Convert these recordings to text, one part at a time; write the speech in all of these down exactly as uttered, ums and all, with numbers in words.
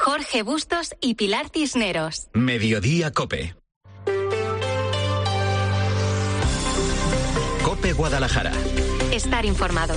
Jorge Bustos y Pilar Cisneros. Mediodía COPE. COPE Guadalajara. Estar informado.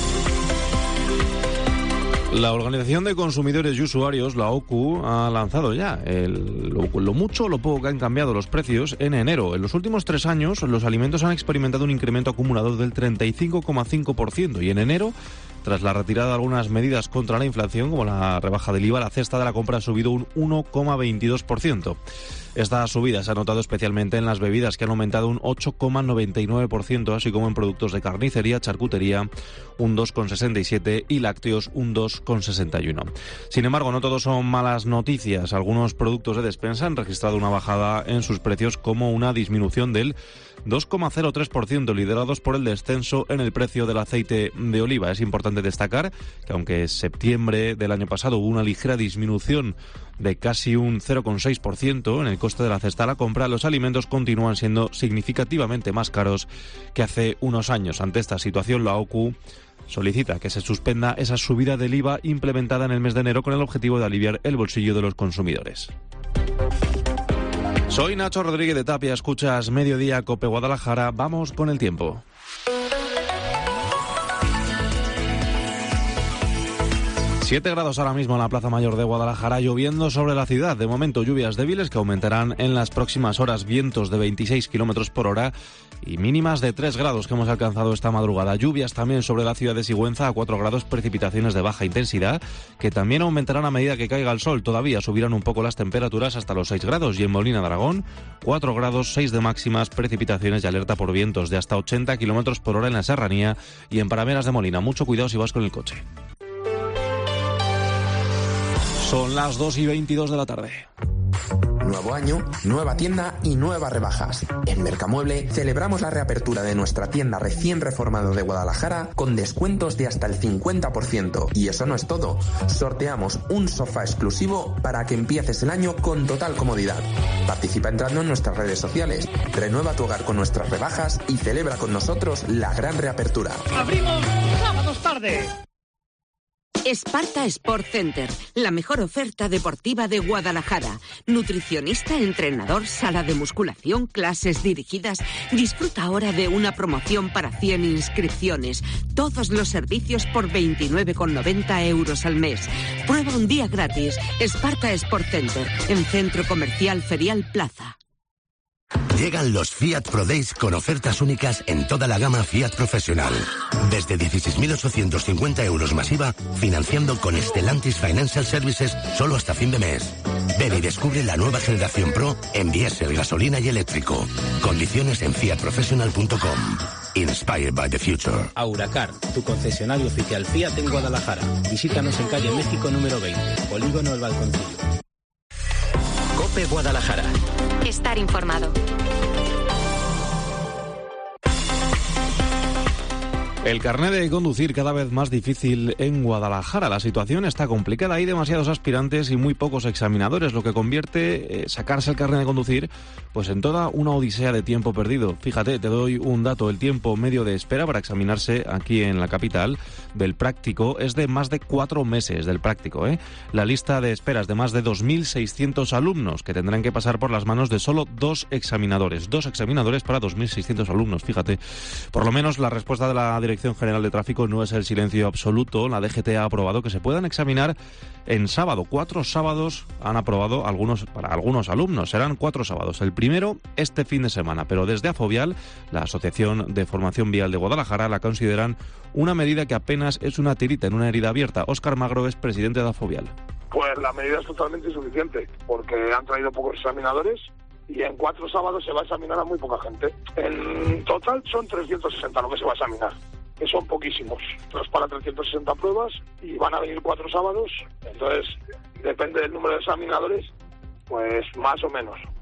La Organización de Consumidores y Usuarios, la O C U, ha lanzado ya el, lo, lo mucho o lo poco que han cambiado los precios en enero. En los últimos tres años, los alimentos han experimentado un incremento acumulado del treinta y cinco coma cinco por ciento y en enero, tras la retirada de algunas medidas contra la inflación, como la rebaja del I V A, la cesta de la compra ha subido un uno coma veintidós por ciento. Esta subida se ha notado especialmente en las bebidas, que han aumentado un ocho coma noventa y nueve por ciento, así como en productos de carnicería, charcutería, un dos coma sesenta y siete por ciento y lácteos, un dos coma sesenta y uno por ciento. Sin embargo, no todos son malas noticias. Algunos productos de despensa han registrado una bajada en sus precios, como una disminución del dos coma cero tres por ciento, liderados por el descenso en el precio del aceite de oliva. Es importante destacar que, aunque en septiembre del año pasado hubo una ligera disminución de casi un cero coma seis por ciento en el coste de la cesta a la compra, los alimentos continúan siendo significativamente más caros que hace unos años. Ante esta situación, la O C U solicita que se suspenda esa subida del I V A implementada en el mes de enero con el objetivo de aliviar el bolsillo de los consumidores. Soy Nacho Rodríguez de Tapia, escuchas Mediodía COPE Guadalajara. Vamos con el tiempo. siete grados ahora mismo en la Plaza Mayor de Guadalajara, lloviendo sobre la ciudad. De momento, lluvias débiles que aumentarán en las próximas horas, vientos de veintiséis kilómetros por hora y mínimas de tres grados que hemos alcanzado esta madrugada. Lluvias también sobre la ciudad de Sigüenza, a cuatro grados, precipitaciones de baja intensidad que también aumentarán a medida que caiga el sol. Todavía subirán un poco las temperaturas hasta los seis grados y en Molina de Aragón, cuatro grados, seis de máximas, precipitaciones y alerta por vientos de hasta ochenta kilómetros por hora en la serranía y en Parameras de Molina. Mucho cuidado si vas con el coche. Son las dos y veintidós de la tarde. Nuevo año, nueva tienda y nuevas rebajas. En Mercamueble celebramos la reapertura de nuestra tienda recién reformado de Guadalajara con descuentos de hasta el cincuenta por ciento. Y eso no es todo. Sorteamos un sofá exclusivo para que empieces el año con total comodidad. Participa entrando en nuestras redes sociales. Renueva tu hogar con nuestras rebajas y celebra con nosotros la gran reapertura. ¡Abrimos sábados tarde! Esparta Sport Center, la mejor oferta deportiva de Guadalajara. Nutricionista, entrenador, sala de musculación, clases dirigidas. Disfruta ahora de una promoción para cien inscripciones. Todos los servicios por veintinueve con noventa euros al mes. Prueba un día gratis. Esparta Sport Center, en Centro Comercial Ferial Plaza. Llegan los Fiat Pro Days con ofertas únicas en toda la gama Fiat Profesional. Desde dieciséis mil ochocientos cincuenta euros masiva, financiando con Stellantis Financial Services solo hasta fin de mes. Ven y descubre la nueva generación Pro en diésel, gasolina y eléctrico. Condiciones en fiat professional punto com. Inspired by the future. Auracar, tu concesionario oficial Fiat en Guadalajara. Visítanos en calle México número veinte, Polígono El Balconcillo. COPE Guadalajara. Estar informado. El carné de conducir cada vez más difícil en Guadalajara. La situación está complicada. Hay demasiados aspirantes y muy pocos examinadores, lo que convierte eh, sacarse el carné de conducir pues en toda una odisea de tiempo perdido. Fíjate, te doy un dato. El tiempo medio de espera para examinarse aquí en la capital del práctico es de más de cuatro meses del práctico, ¿eh? La lista de espera es de más de dos mil seiscientos alumnos que tendrán que pasar por las manos de solo dos examinadores. Dos examinadores para dos mil seiscientos alumnos, fíjate. Por lo menos la respuesta de la Dirección General de Tráfico no es el silencio absoluto. La D G T ha aprobado que se puedan examinar en sábado. Cuatro sábados han aprobado algunos para algunos alumnos. Serán cuatro sábados. El primero este fin de semana. Pero desde Afovial, la Asociación de Formación Vial de Guadalajara, la consideran una medida que apenas es una tirita en una herida abierta. Óscar Magro es presidente de Afovial. Pues la medida es totalmente insuficiente, porque han traído pocos examinadores y en cuatro sábados se va a examinar a muy poca gente. En total son trescientos sesenta lo que se va a examinar, que son poquísimos. Entonces, para trescientas sesenta pruebas y van a venir cuatro sábados, entonces depende del número de examinadores, pues más o menos.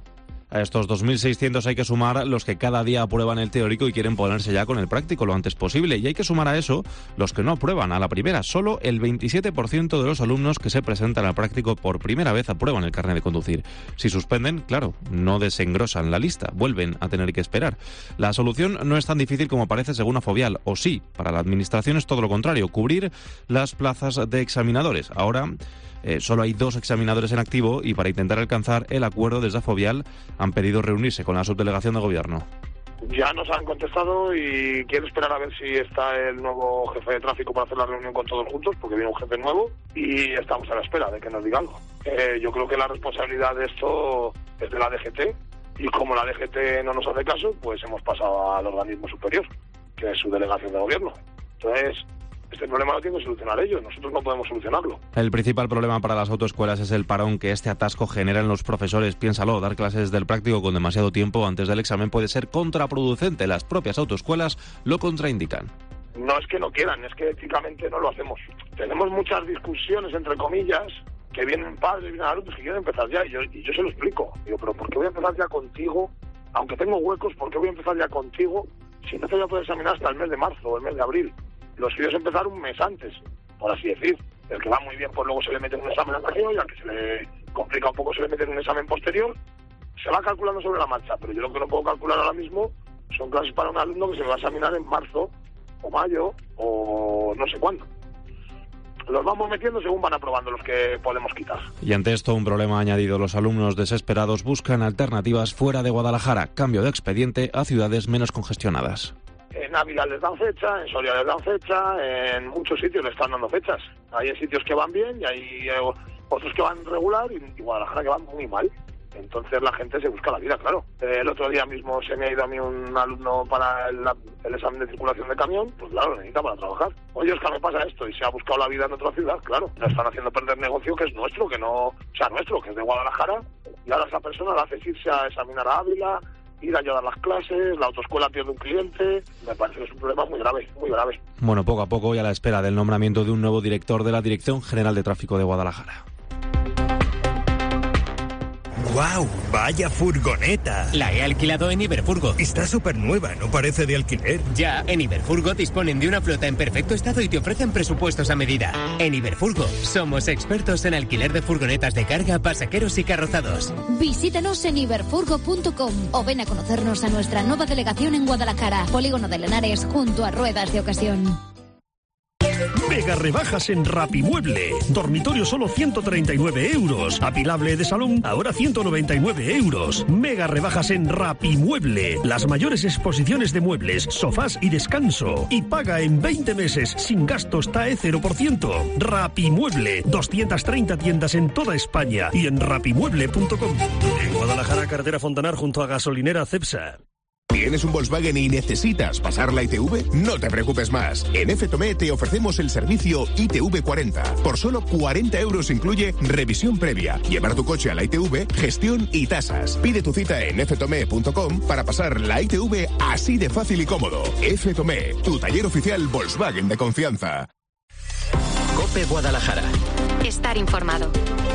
A estos dos mil seiscientos hay que sumar los que cada día aprueban el teórico y quieren ponerse ya con el práctico lo antes posible. Y hay que sumar a eso los que no aprueban a la primera. Solo el veintisiete por ciento de los alumnos que se presentan al práctico por primera vez aprueban el carnet de conducir. Si suspenden, claro, no desengrosan la lista, vuelven a tener que esperar. La solución no es tan difícil como parece según Afovial, o sí, para la administración es todo lo contrario, cubrir las plazas de examinadores. Ahora eh, solo hay dos examinadores en activo y para intentar alcanzar el acuerdo desde Afovial han pedido reunirse con la subdelegación de gobierno. Ya nos han contestado y quiero esperar a ver si está el nuevo jefe de tráfico para hacer la reunión con todos juntos, porque viene un jefe nuevo y estamos a la espera de que nos diga algo. Eh, yo creo que la responsabilidad de esto es de la D G T y como la D G T no nos hace caso, pues hemos pasado al organismo superior, que es su delegación de gobierno. Entonces, este problema lo tienen que solucionar ellos, nosotros no podemos solucionarlo. El principal problema para las autoescuelas es el parón que este atasco genera en los profesores. Piénsalo, dar clases del práctico con demasiado tiempo antes del examen puede ser contraproducente. Las propias autoescuelas lo contraindican. No es que no quieran, es que éticamente no lo hacemos. Tenemos muchas discusiones, entre comillas, que vienen padres, vienen alumnos que quieren empezar ya, y yo, y yo se lo explico. Digo, pero ¿por qué voy a empezar ya contigo? Aunque tengo huecos, ¿por qué voy a empezar ya contigo si no te voy a poder examinar hasta el mes de marzo o el mes de abril? Los suyos empezar un mes antes, por así decir. El que va muy bien, pues luego se le mete en un examen anterior, y al que se le complica un poco se le mete en un examen posterior. Se va calculando sobre la marcha, pero yo lo que no puedo calcular ahora mismo son clases para un alumno que se va a examinar en marzo, o mayo, o no sé cuándo. Los vamos metiendo según van aprobando los que podemos quitar. Y ante esto, un problema añadido. Los alumnos desesperados buscan alternativas fuera de Guadalajara. Cambio de expediente a ciudades menos congestionadas. En Ávila les dan fecha, en Soria les dan fecha, en muchos sitios les están dando fechas. Hay sitios que van bien y hay otros que van regular y, y Guadalajara que van muy mal. Entonces la gente se busca la vida, claro. El otro día mismo se me ha ido a mí un alumno para el, el examen de circulación de camión, pues claro, lo necesita para trabajar. Oye, Oscar, me pasa esto, y se ha buscado la vida en otra ciudad, claro. Nos están haciendo perder negocio que es nuestro, que no, o sea, nuestro, que es de Guadalajara, y ahora esa persona la hace irse a examinar a Ávila, ir a llevar las clases, la autoescuela pierde un cliente. Me parece que es un problema muy grave, muy grave. Bueno, poco a poco y a la espera del nombramiento de un nuevo director de la Dirección General de Tráfico de Guadalajara. ¡Guau! ¡Vaya furgoneta! La he alquilado en Iberfurgo. Está súper nueva, no parece de alquiler. Ya, en Iberfurgo disponen de una flota en perfecto estado y te ofrecen presupuestos a medida. En Iberfurgo somos expertos en alquiler de furgonetas de carga, pasajeros y carrozados. Visítanos en iberfurgo punto com o ven a conocernos a nuestra nueva delegación en Guadalajara, Polígono de Lenares, junto a Ruedas de Ocasión. Mega rebajas en Rapimueble. Dormitorio solo ciento treinta y nueve euros. Apilable de salón ahora ciento noventa y nueve euros. Mega rebajas en Rapimueble. Las mayores exposiciones de muebles, sofás y descanso. Y paga en veinte meses sin gastos T A E cero por ciento. Rapimueble. doscientas treinta tiendas en toda España y en rapimueble punto com. En Guadalajara, carretera Fontanar junto a gasolinera Cepsa. ¿Tienes un Volkswagen y necesitas pasar la I T V? No te preocupes más. En F Tomé te ofrecemos el servicio I T V cuarenta. Por solo cuarenta euros incluye revisión previa, llevar tu coche a la I T V, gestión y tasas. Pide tu cita en efe tomé punto com para pasar la I T V así de fácil y cómodo. F Tomé, tu taller oficial Volkswagen de confianza. COPE Guadalajara. Estar informado.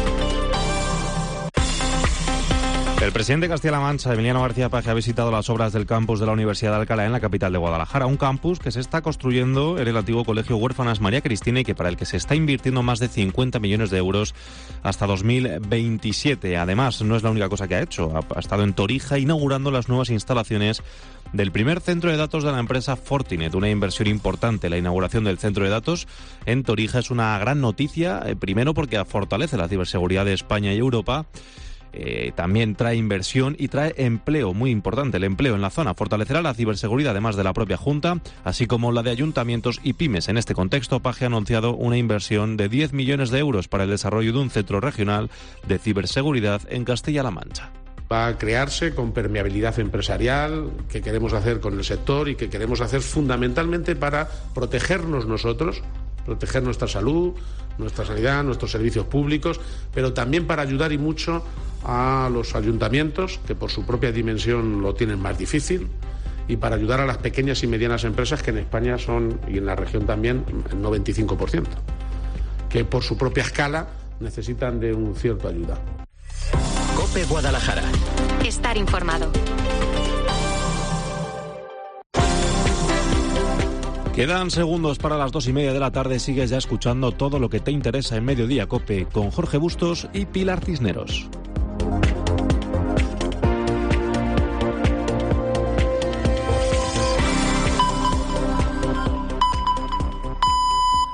El presidente de Castilla-La Mancha, Emiliano García Paje, ha visitado las obras del campus de la Universidad de Alcalá en la capital de Guadalajara. Un campus que se está construyendo en el antiguo colegio Huérfanas María Cristina y que para el que se está invirtiendo más de cincuenta millones de euros hasta dos mil veintisiete. Además, no es la única cosa que ha hecho. Ha estado en Torija inaugurando las nuevas instalaciones del primer centro de datos de la empresa Fortinet, una inversión importante. La inauguración del centro de datos en Torija es una gran noticia, eh, primero porque fortalece la ciberseguridad de España y Europa. Eh, también trae inversión y trae empleo, muy importante el empleo en la zona. Fortalecerá la ciberseguridad además de la propia Junta, así como la de ayuntamientos y pymes. En este contexto, Paje ha anunciado una inversión de diez millones de euros para el desarrollo de un centro regional de ciberseguridad en Castilla-La Mancha. Va a crearse con permeabilidad empresarial, que queremos hacer con el sector y que queremos hacer fundamentalmente para protegernos nosotros, proteger nuestra salud, nuestra sanidad, nuestros servicios públicos, pero también para ayudar y mucho a los ayuntamientos, que por su propia dimensión lo tienen más difícil, y para ayudar a las pequeñas y medianas empresas, que en España son, y en la región también, el noventa y cinco por ciento, que por su propia escala necesitan de un cierto ayuda. COPE Guadalajara. Estar informado. Quedan segundos para las dos y media de la tarde. Sigues ya escuchando todo lo que te interesa en Mediodía Cope con Jorge Bustos y Pilar Cisneros.